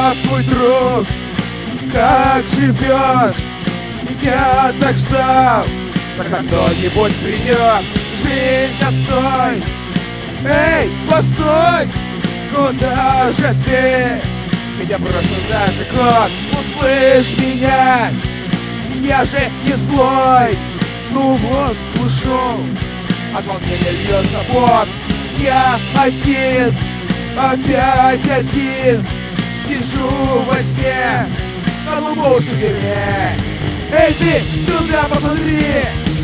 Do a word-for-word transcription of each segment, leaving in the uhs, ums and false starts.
Здравствуй, друг, как живешь? Я так ждал, когда кто-нибудь придет. Жизнь, отстой! Эй, постой! Куда же ты? Меня бросил даже год. Услышь меня! Я же не злой! Ну вот, ушел. От волнения льется пот. Я один, опять один. Сижу во тьме, на глубокой дыре. Эй, ты, сюда посмотри!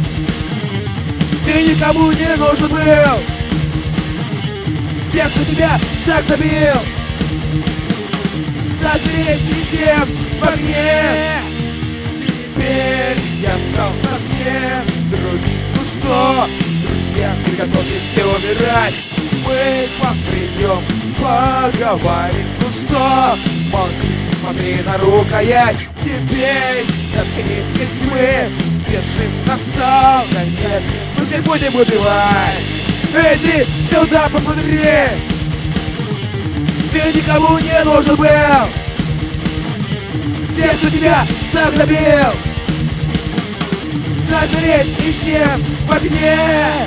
Ты никому не нужен был! Всех, кто тебя так забил! Дозреть всем в огне! Теперь я стал совсем другим. Ну что, друзья, приготовьтесь умирать. Мы к вам придем, поговорим. Ну что, молчи, смотри на рукоять. Теперь заткнись для тьмы. Спешим, настал конец. Мы всех будем убивать. Эй, ты, сюда посмотри! Ты никому не нужен был! Всех, кто тебя так забил! Нагреть и всем в огне!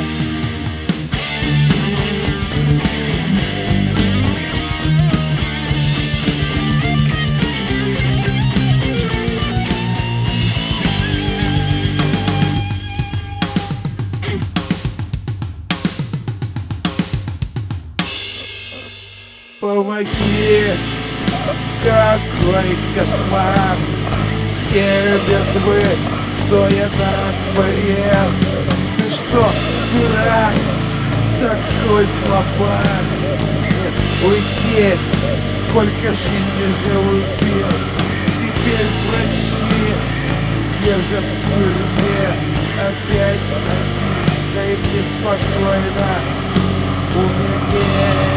Помоги! Какой кошмар! Все мертвы, что я натворил? Ты что, дурак? Такой слабак! Уйти! Сколько жизней же убил! Теперь врачи держат в тюрьме. Опять один, да и мне спокойно. Умереть!